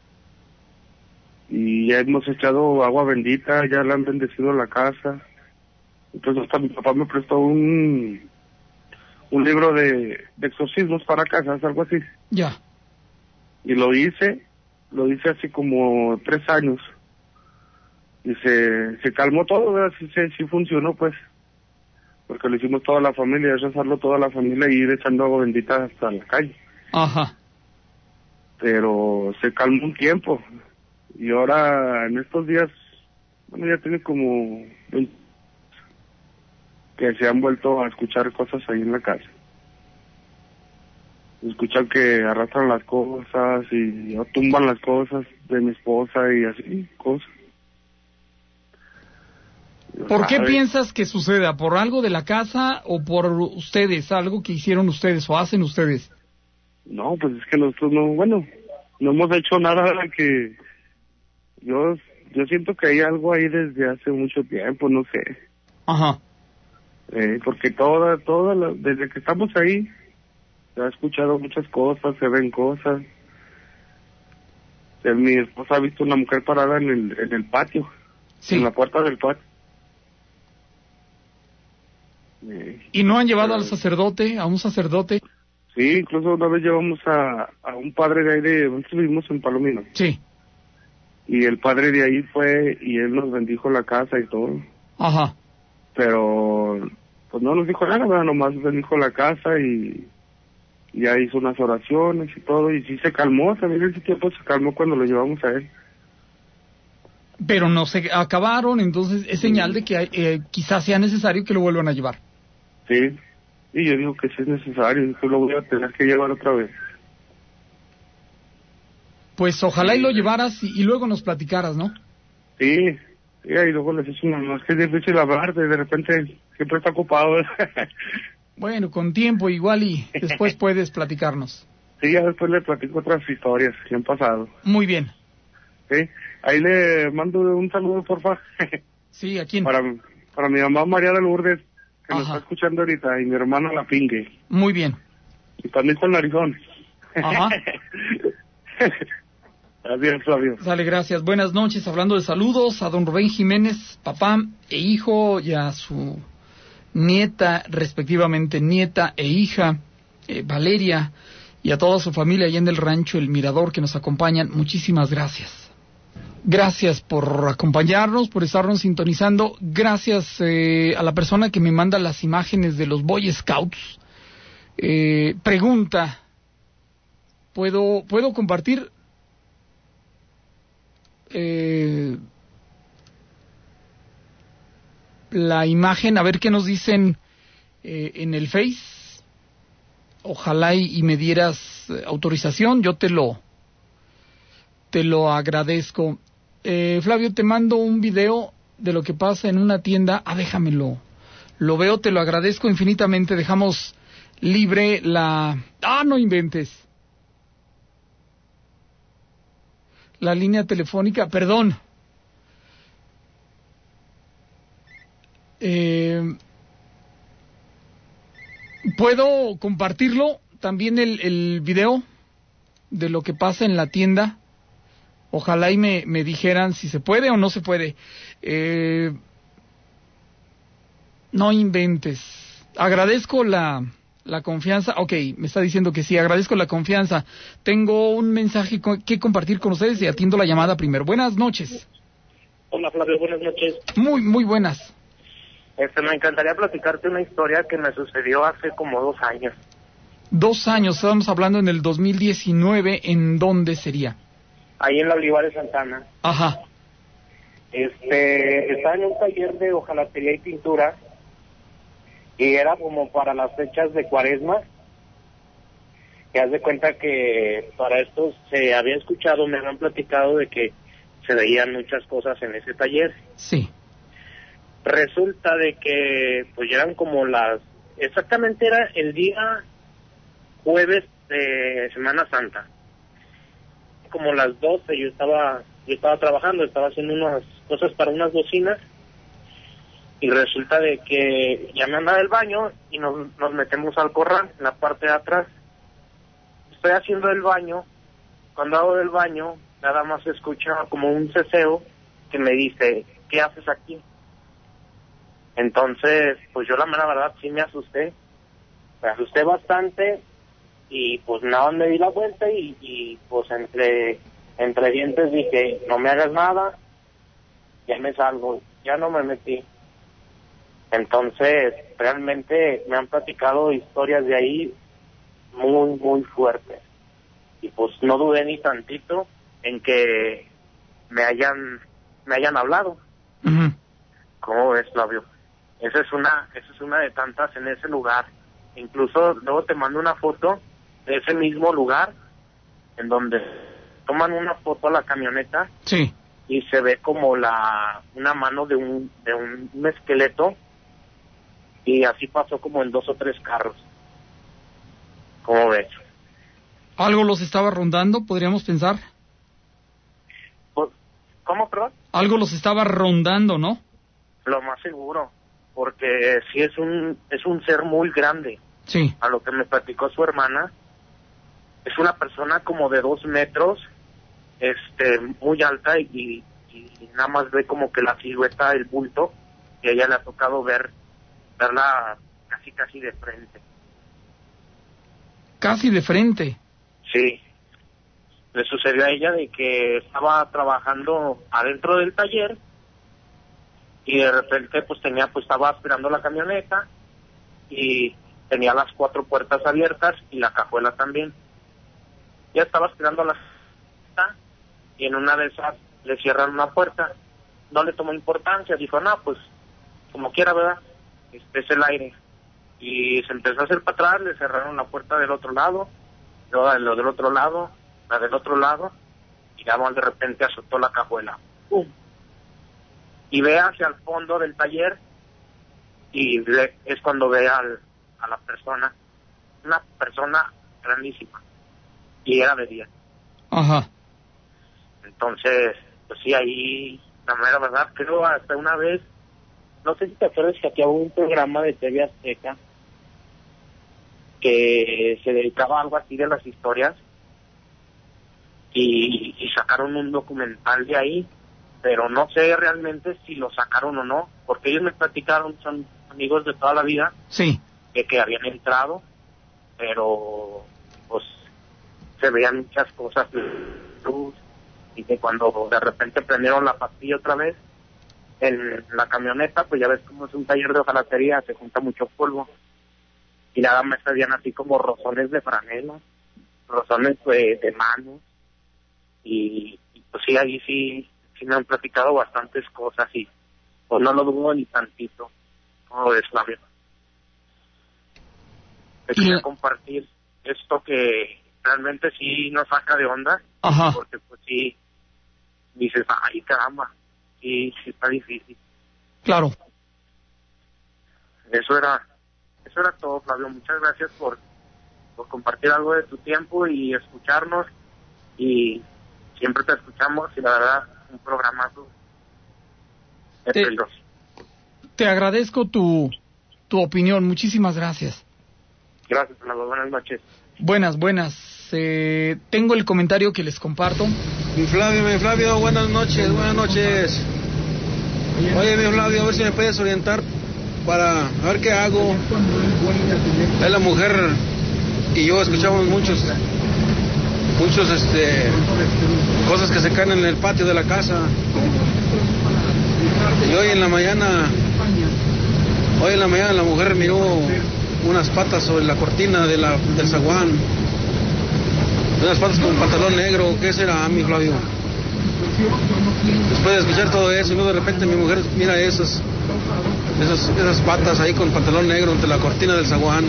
Y ya hemos echado agua bendita, ya le han bendecido la casa. Entonces hasta mi papá me prestó un un libro de, de exorcismos para casas, algo así. Ya. Y lo hice, lo hice hace como tres años. Y se, se calmó todo, ¿verdad? Sí, sí, sí funcionó, pues. Porque lo hicimos toda la familia, rezarlo toda la familia y ir echando agua bendita hasta la calle. Ajá. Pero se calmó un tiempo. Y ahora, en estos días, bueno, ya tiene como veinte que se han vuelto a escuchar cosas ahí en la casa. Escuchan que arrastran las cosas y o tumban las cosas de mi esposa y así, cosas. ¿Por qué ¿Sabe? piensas que suceda? ¿Por algo de la casa o por ustedes? ¿Algo que hicieron ustedes o hacen ustedes? No, pues es que nosotros no, bueno, no hemos hecho nada que... Yo yo siento que hay algo ahí desde hace mucho tiempo, no sé. Ajá. Eh, porque toda, toda la, desde que estamos ahí, se ha escuchado muchas cosas, se ven cosas. Eh, mi esposa ha visto una mujer parada en el, en el patio, Sí. en la puerta del patio. Eh, ¿Y no han llevado pero- al sacerdote, a un sacerdote? Sí, incluso una vez llevamos a, a un padre de ahí de, nosotros vivimos en Palomino, Sí. y el padre de ahí fue y él nos bendijo la casa y todo, Ajá. pero pues no nos dijo nada, ¿verdad? Nomás bendijo la casa y y ya hizo unas oraciones y todo, y sí se calmó, también ese tiempo se calmó cuando lo llevamos a él. Pero no se acabaron, entonces es señal de que hay, eh, quizás sea necesario que lo vuelvan a llevar. Sí, y yo digo que sí es necesario, y que lo voy a tener que llevar otra vez. Pues ojalá y lo llevaras y, y luego nos platicaras, ¿no? Sí, sí, y luego les dice, no, es que es difícil hablar, de, de repente siempre está ocupado. Bueno, con tiempo igual y después puedes platicarnos. Sí, ya después le platico otras historias que han pasado. Muy bien. Sí, ahí le mando un saludo, porfa. Sí, ¿a quién? Para, para mi mamá María de Lourdes, que Ajá. nos está escuchando ahorita, y mi hermana La Pingue. Muy bien. Y también con Narizón. Ajá. Adiós, Flavio. Dale, gracias. Buenas noches. Hablando de saludos a don Rubén Jiménez, papá e hijo, y a su nieta, respectivamente, nieta e hija, eh, Valeria, y a toda su familia allá en el rancho El Mirador que nos acompañan. Muchísimas gracias. Gracias por acompañarnos, por estarnos sintonizando. Gracias eh, a la persona que me manda las imágenes de los Boy Scouts. Eh, pregunta, ¿puedo, ¿puedo compartir eh, la imagen? A ver qué nos dicen eh, en el Face. Ojalá y, y me dieras eh, autorización, yo te lo, te lo agradezco. Eh, Flavio, te mando un video de lo que pasa en una tienda. Ah, déjamelo. Lo veo, te lo agradezco infinitamente. Dejamos libre la... Ah, no inventes. La línea telefónica, perdón. Eh, ¿Puedo compartirlo? También el, el video de lo que pasa en la tienda. Ojalá y me, me dijeran si se puede o no se puede. Eh, no inventes. Agradezco la, la confianza. Ok, me está diciendo que sí, agradezco la confianza. Tengo un mensaje que compartir con ustedes y atiendo la llamada primero. Buenas noches. Hola, Flavio, buenas noches. Muy, muy buenas. Este, me encantaría platicarte una historia que me sucedió hace como dos años. Dos años, estamos hablando en el dos mil diecinueve, ¿en dónde sería? Ahí en la Olivares Santana. Ajá. Este, estaba en un taller de hojalatería y pintura y era como para las fechas de Cuaresma. Que haz de cuenta que para esto se había escuchado, me habían platicado de que se veían muchas cosas en ese taller. Sí. Resulta de que pues eran como las, exactamente era el día jueves de Semana Santa. Como las doce yo estaba yo estaba trabajando, estaba haciendo unas cosas para unas bocinas y resulta de que ya me andaba del baño y nos, nos metemos al corral en la parte de atrás. Estoy haciendo el baño, cuando hago del baño nada más se escucha como un ceseo que me dice, ¿qué haces aquí? Entonces, pues yo la mera verdad sí me asusté, me asusté bastante. Y pues nada, me di la vuelta y, y pues entre entre dientes dije, no me hagas nada, ya me salgo, ya no me metí. Entonces, realmente me han platicado historias de ahí muy, muy fuertes. Y pues no dudé ni tantito en que me hayan me hayan hablado. Uh-huh. ¿Cómo ves, Flavio? Esa es una, esa es una de tantas en ese lugar. Incluso luego te mando una foto de ese mismo lugar en donde toman una foto a la camioneta. Sí. Y se ve como la una mano de un de un, un esqueleto y así pasó como en dos o tres carros. ¿Cómo ves? ¿Algo los estaba rondando, podríamos pensar? ¿Cómo, perdón? Algo los estaba rondando, ¿no? Lo más seguro, porque sí es un es un ser muy grande. Sí. A lo que me platicó su hermana, es una persona como de dos metros, este, muy alta y, y nada más ve como que la silueta, el bulto, y a ella le ha tocado ver, verla casi casi de frente. Casi de frente. Sí. Le sucedió a ella de que estaba trabajando adentro del taller y de repente pues tenía, pues estaba esperando la camioneta y tenía las cuatro puertas abiertas y la cajuela también. Ya estaba esperando la camioneta y en una de esas le cierran una puerta. No le tomó importancia, dijo, no, pues como quiera, ¿verdad? Este es el aire. Y se empezó a hacer para atrás, le cerraron la puerta del otro lado, luego lo del otro lado, la del otro lado, y ya de repente azotó la cajuela. ¡Pum! Y ve hacia el fondo del taller y ve, es cuando ve al, a la persona, una persona grandísima, y era de día. Ajá. Entonces, pues sí, ahí, la mera verdad, creo hasta una vez, no sé si te acuerdas que aquí hubo un programa de T V Azteca que se dedicaba a algo así de las historias y, y sacaron un documental de ahí, pero no sé realmente si lo sacaron o no, porque ellos me platicaron, son amigos de toda la vida, sí, de que habían entrado, pero pues se veían muchas cosas, luz, y que cuando de repente prendieron la pastilla otra vez en la camioneta, pues ya ves como es un taller de hojalatería, se junta mucho polvo, y nada más se veían así como rozones de franela, rozones de, de manos, y, y pues sí, ahí sí, sí me han platicado bastantes cosas, y pues no lo dudo ni tantito, todo es la verdad. Te quería compartir esto que realmente sí nos saca de onda. Ajá. Porque pues sí, dices, ay caramba, sí, sí está difícil. Claro. Eso era, eso era todo, Flavio. Muchas gracias por, por compartir algo de tu tiempo y escucharnos, y siempre te escuchamos, y la verdad, un programazo. Te, te agradezco tu, tu opinión, muchísimas gracias. Gracias, Flavio, buenas noches. Buenas, buenas. Eh, tengo el comentario que les comparto. Mi Flavio, mi Flavio, buenas noches, buenas noches. Oye, mi Flavio, a ver si me puedes orientar para a ver qué hago. Es la mujer y yo escuchamos muchos, muchos, este, cosas que se caen en el patio de la casa. Y hoy en la mañana, hoy en la mañana la mujer miró unas patas sobre la cortina de la, del zaguán, unas patas con pantalón negro. ¿Qué será, mi Flavio? Después de escuchar todo eso, y luego de repente mi mujer mira esas, esas, esas patas ahí con pantalón negro entre la cortina del zaguán,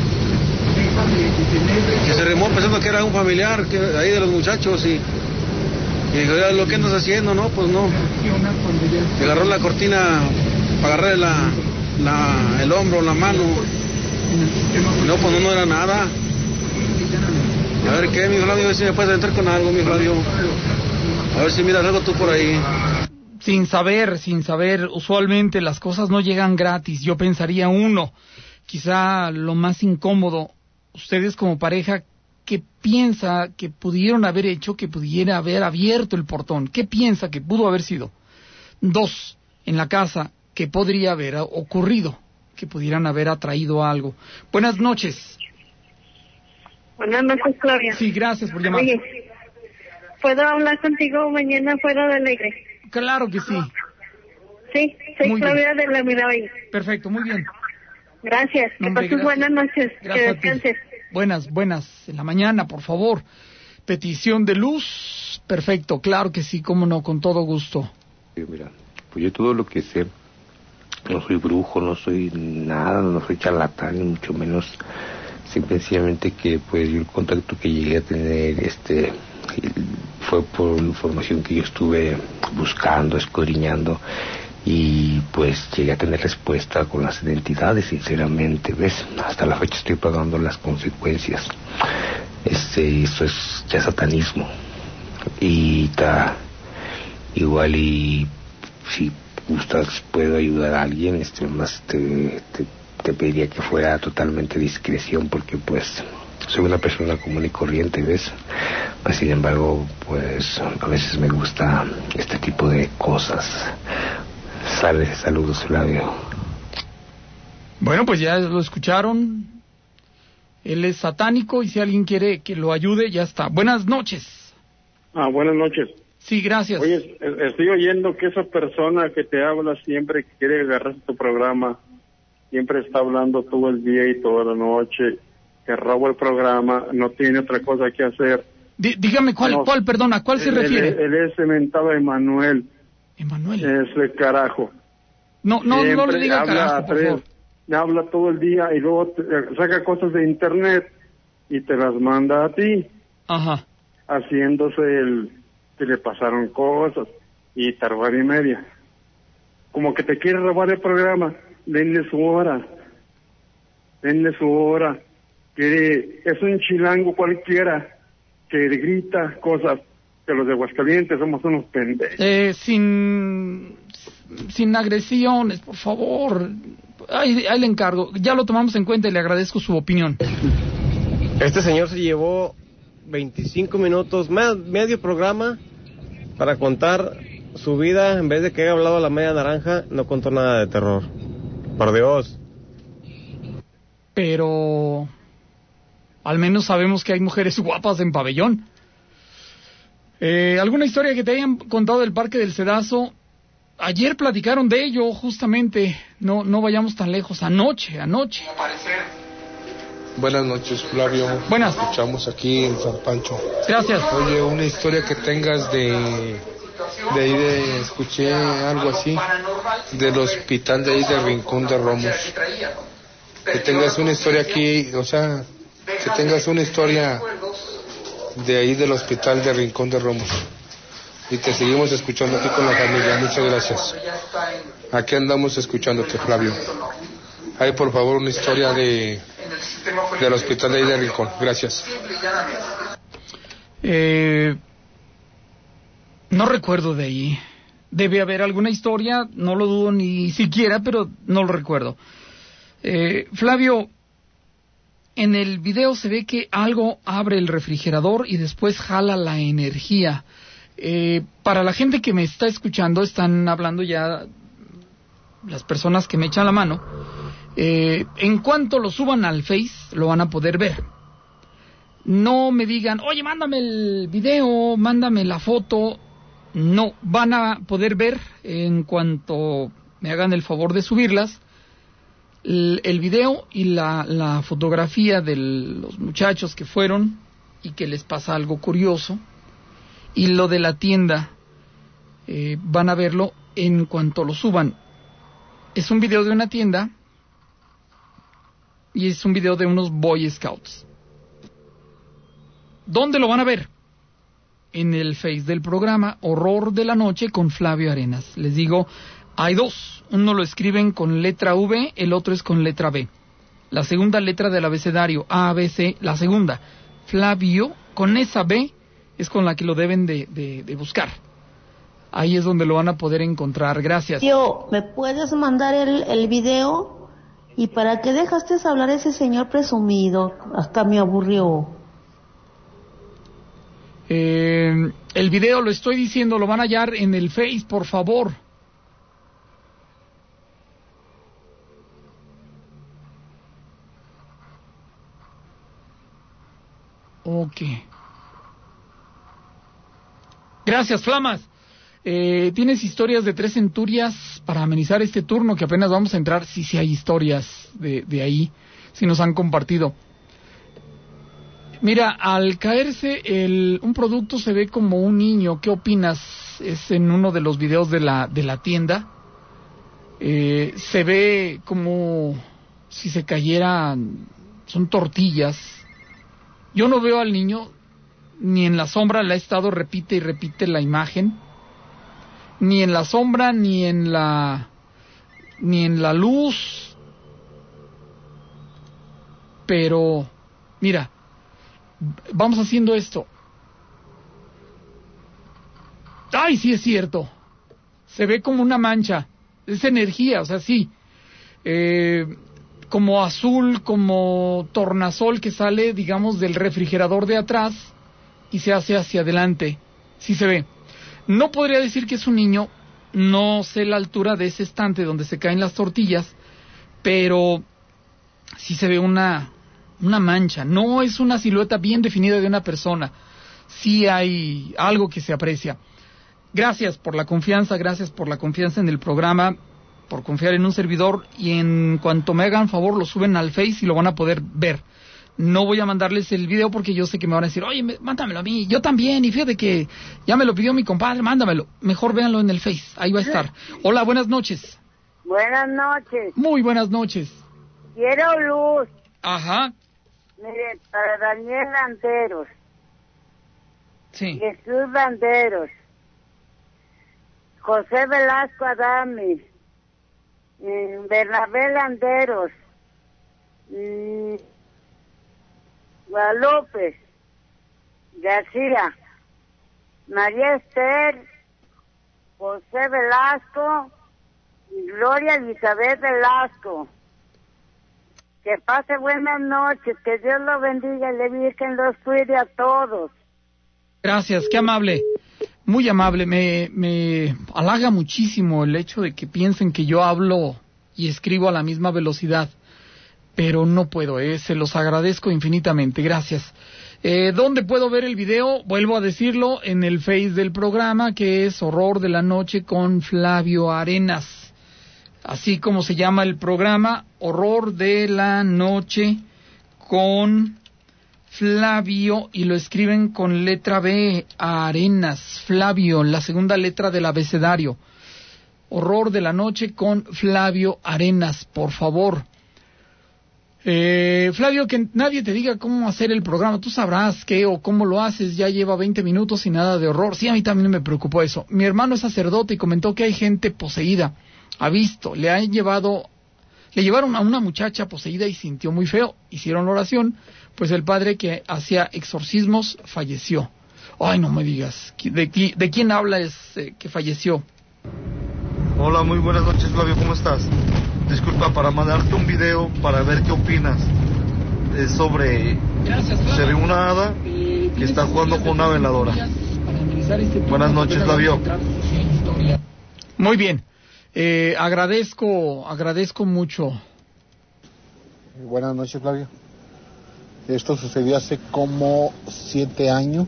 que se remó pensando que era un familiar que, ahí de los muchachos, y, y dijo, lo que andas haciendo, no, pues no. Se agarró la cortina para agarrarle la, la, el hombro, la mano. No, pues no, no era nada. A ver qué, mi Flavio, a ver si me puedes entrar con algo, mi Flavio. A ver si miras algo tú por ahí. Sin saber, sin saber, usualmente las cosas no llegan gratis. Yo pensaría uno, quizá lo más incómodo, ustedes como pareja, ¿qué piensa que pudieron haber hecho, que pudiera haber abierto el portón? ¿Qué piensa que pudo haber sido? Dos, en la casa, ¿qué podría haber ocurrido? Que pudieran haber atraído algo. Buenas noches. Buenas noches, Claudia. Sí, gracias por llamar. Oye, ¿puedo hablar contigo mañana fuera del aire? Claro que sí. Sí, soy muy Claudia bien. de la Miravalle. Perfecto, muy bien. Gracias, que Hombre, pases buenas noches, gracias que descanses. Buenas, buenas, en la mañana, por favor. Petición de luz, perfecto, claro que sí, cómo no, con todo gusto. Mira, pues yo todo lo que sé, no soy brujo, no soy nada, no soy charlatán, ni mucho menos, simplemente que pues yo el contacto que llegué a tener este fue por información que yo estuve buscando, escudriñando, y pues llegué a tener respuesta con las identidades, sinceramente, ves, hasta la fecha estoy pagando las consecuencias. Este, eso es ya satanismo, y ta, igual y si gustas puedo ayudar a alguien, este, más te, te, te pediría que fuera totalmente discreción, porque pues soy una persona común y corriente, ¿ves? Sin embargo, pues a veces me gusta este tipo de cosas. Sale, saludos, Flavio. Bueno, pues ya lo escucharon. Él es satánico y si alguien quiere que lo ayude, ya está. Buenas noches. Ah, buenas noches. Sí, gracias. Oye, estoy oyendo que esa persona que te habla siempre, que quiere agarrar tu programa, siempre está hablando todo el día y toda la noche, que roba el programa, no tiene otra cosa que hacer. D- dígame, ¿cuál, no, cuál, perdón, a cuál se él, refiere? Él, él es cementado Emanuel. Emanuel. Ese carajo. No, no, siempre no le diga carajo, por tres, favor. Me habla todo el día y luego te, saca cosas de internet y te las manda a ti. Ajá. Haciéndose el que le pasaron cosas y tarbar y media. Como que te quiere robar el programa, denle su hora. Denle su hora. Que es un chilango cualquiera que grita cosas que los de Aguascalientes somos unos pendejos. Eh, sin, sin agresiones, por favor. Ahí, ahí le encargo. Ya lo tomamos en cuenta y le agradezco su opinión. Este señor se llevó veinticinco minutos, más, medio programa, para contar su vida. En vez de que haya hablado a la media naranja, no contó nada de terror. Por Dios. Pero al menos sabemos que hay mujeres guapas en pabellón. Eh, ¿Alguna historia que te hayan contado del Parque del Cedazo? Ayer platicaron de ello, justamente. No, no vayamos tan lejos. Anoche, anoche. Buenas noches, Flavio. Buenas. Escuchamos aquí en San Pancho. Gracias. Oye, una historia que tengas de... De ahí de... Escuché algo así. Del hospital de ahí de Rincón de Romos. Que tengas una historia aquí, o sea... Que tengas una historia... De ahí del hospital de Rincón de Romos. Y te seguimos escuchando aquí con la familia. Muchas gracias. Aquí andamos escuchándote, Flavio. Hay por favor una historia de del hospital de ahí de Rincón. Gracias. Eh, no recuerdo de ahí. Debe haber alguna historia, no lo dudo ni siquiera, pero no lo recuerdo. Eh, Flavio, en el video se ve que algo abre el refrigerador y después jala la energía. Eh, para la gente que me está escuchando, están hablando ya las personas que me echan la mano. Eh, en cuanto lo suban al Face, lo van a poder ver. No me digan, oye, mándame el video, mándame la foto. No, van a poder ver en cuanto me hagan el favor de subirlas, el, el video y la, la fotografía de los muchachos que fueron y que les pasa algo curioso. Y lo de la tienda, eh, van a verlo en cuanto lo suban. Es un video de una tienda y es un video de unos Boy Scouts. ¿Dónde lo van a ver? En el Face del programa Horror de la Noche con Flavio Arenas. Les digo, hay dos. Uno lo escriben con letra V, el otro es con letra B. La segunda letra del abecedario, A, B, C, la segunda. Flavio, con esa B, es con la que lo deben de, de, de buscar. Ahí es donde lo van a poder encontrar. Gracias. Tío, ¿me puedes mandar el, el video? ¿Y para qué dejaste hablar a ese señor presumido? Hasta me aburrió. Eh, el video, lo estoy diciendo, lo van a hallar en el Face, por favor. Ok. Gracias, Flamas. Eh, ¿Tienes historias de Tres Centurias para amenizar este turno que apenas vamos a entrar? Sí, sí hay historias de, de ahí, sí nos han compartido. Mira, al caerse el, un producto se ve como un niño. ¿Qué opinas? Es en uno de los videos de la, de la tienda. Eh, se ve como si se cayeran, son tortillas. Yo no veo al niño, ni en la sombra le ha estado, repite y repite la imagen. Ni en la sombra, ni en la, ni en la luz. Pero, mira, vamos haciendo esto. ¡Ay, sí es cierto! Se ve como una mancha. Es energía, o sea, sí. Eh, como azul, como tornasol que sale, digamos, del refrigerador de atrás y se hace hacia adelante. Sí se ve. No podría decir que es un niño. No sé la altura de ese estante donde se caen las tortillas, pero sí se ve una... una mancha, no es una silueta bien definida de una persona, sí hay algo que se aprecia. Gracias por la confianza, gracias por la confianza en el programa, por confiar en un servidor, y en cuanto me hagan favor lo suben al Face y lo van a poder ver. No voy a mandarles el video porque yo sé que me van a decir, oye, mándamelo a mí, yo también, y fíjate que ya me lo pidió mi compadre, mándamelo. Mejor véanlo en el Face, ahí va a estar. Hola, buenas noches. Buenas noches. Muy buenas noches. Quiero luz. Ajá. Mire, para Daniel Landeros. Sí. Jesús Landeros. José Velasco Adami. eh, Bernabé Landeros. eh, Guadalupe. García, María Esther, José Velasco y Gloria Elizabeth Velasco. Que pase buenas noches, que Dios lo bendiga y la Virgen los cuide a todos. Gracias, qué amable, muy amable. Me, me halaga muchísimo el hecho de que piensen que yo hablo y escribo a la misma velocidad, pero no puedo, eh, se los agradezco infinitamente, gracias. Eh, ¿Dónde puedo ver el video? Vuelvo a decirlo, en el Face del programa, que es Horror de la Noche con Flavio Arenas. Así como se llama el programa, Horror de la Noche con Flavio, y lo escriben con letra B, Arenas, Flavio, la segunda letra del abecedario. Horror de la Noche con Flavio Arenas, por favor. Eh, Flavio, que nadie te diga cómo hacer el programa, tú sabrás qué o cómo lo haces, ya lleva veinte minutos y nada de horror. Sí, a mí también me preocupó eso. Mi hermano es sacerdote y comentó que hay gente poseída. Ha visto, le han llevado, le llevaron a una muchacha poseída y sintió muy feo. Hicieron oración, pues el padre que hacía exorcismos falleció. Ay, no me digas, ¿de, de, de quién habla es eh, que falleció? Hola, muy buenas noches, Flavio, ¿cómo estás? Disculpa, para mandarte un video para ver qué opinas eh, sobre... Gracias, se ve una hada eh, que está jugando con una veladora. Este buenas noches, Flavio. Muy bien. Eh, agradezco, agradezco mucho. Buenas noches, Flavio. Esto sucedió hace como siete años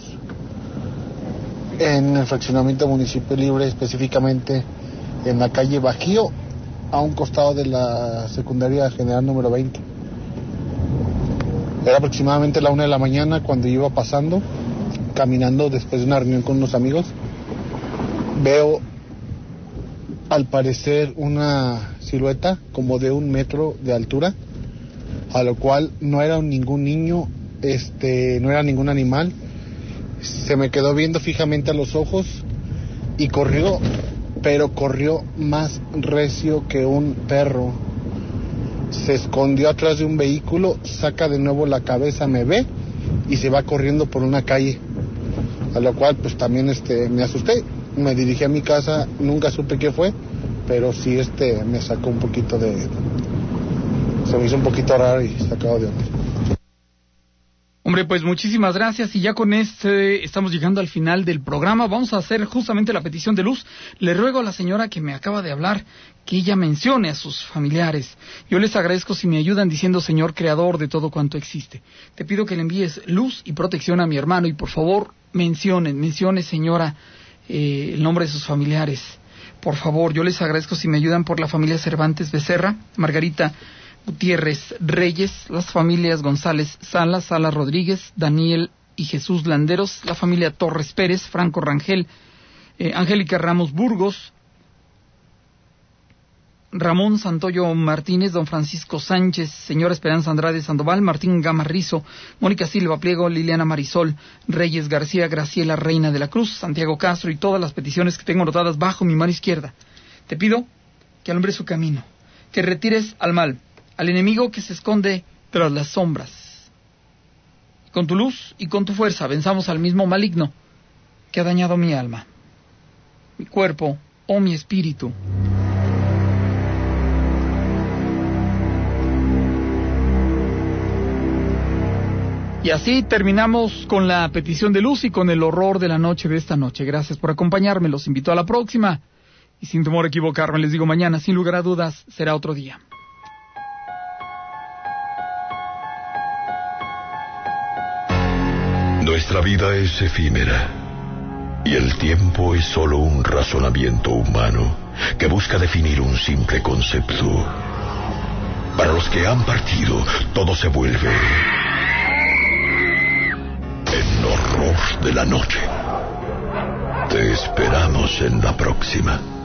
en el fraccionamiento Municipio Libre, específicamente en la calle Bajío, a un costado de la secundaria general número veinte. Era aproximadamente la una de la mañana cuando yo iba pasando, caminando después de una reunión con unos amigos. Veo al parecer una silueta como de un metro de altura, a lo cual no era ningún niño, este, no era ningún animal. Se me quedó viendo fijamente a los ojos y corrió, pero corrió más recio que un perro. Se escondió atrás de un vehículo, saca de nuevo la cabeza, me ve y se va corriendo por una calle, a lo cual pues también este me asusté. Me dirigí a mi casa, nunca supe qué fue, pero sí este me sacó un poquito de... se me hizo un poquito raro y sacado de onda. Hombre, pues muchísimas gracias, y ya con este estamos llegando al final del programa. Vamos a hacer justamente la petición de luz. Le ruego a la señora que me acaba de hablar que ella mencione a sus familiares. Yo les agradezco si me ayudan diciendo: Señor creador de todo cuanto existe, te pido que le envíes luz y protección a mi hermano, y por favor mencionen, mencione, señora, eh, el nombre de sus familiares. Por favor, yo les agradezco si me ayudan por la familia Cervantes Becerra, Margarita Gutiérrez Reyes, las familias González Salas, Salas Rodríguez, Daniel y Jesús Landeros, la familia Torres Pérez, Franco Rangel, eh, Angélica Ramos Burgos, Ramón Santoyo Martínez, don Francisco Sánchez, señora Esperanza Andrade Sandoval, Martín Gamarrizo, Mónica Silva Pliego, Liliana Marisol Reyes García, Graciela Reina de la Cruz, Santiago Castro, y todas las peticiones que tengo anotadas bajo mi mano izquierda. Te pido que alumbres su camino, que retires al mal, al enemigo que se esconde tras las sombras. Con tu luz y con tu fuerza venzamos al mismo maligno que ha dañado mi alma, mi cuerpo o mi espíritu. Y así terminamos con la petición de luz y con el horror de la noche de esta noche. Gracias por acompañarme, los invito a la próxima. Y sin temor a equivocarme, les digo mañana, sin lugar a dudas, será otro día. Nuestra vida es efímera y el tiempo es solo un razonamiento humano que busca definir un simple concepto. Para los que han partido, todo se vuelve el horror de la noche. Te esperamos en la próxima.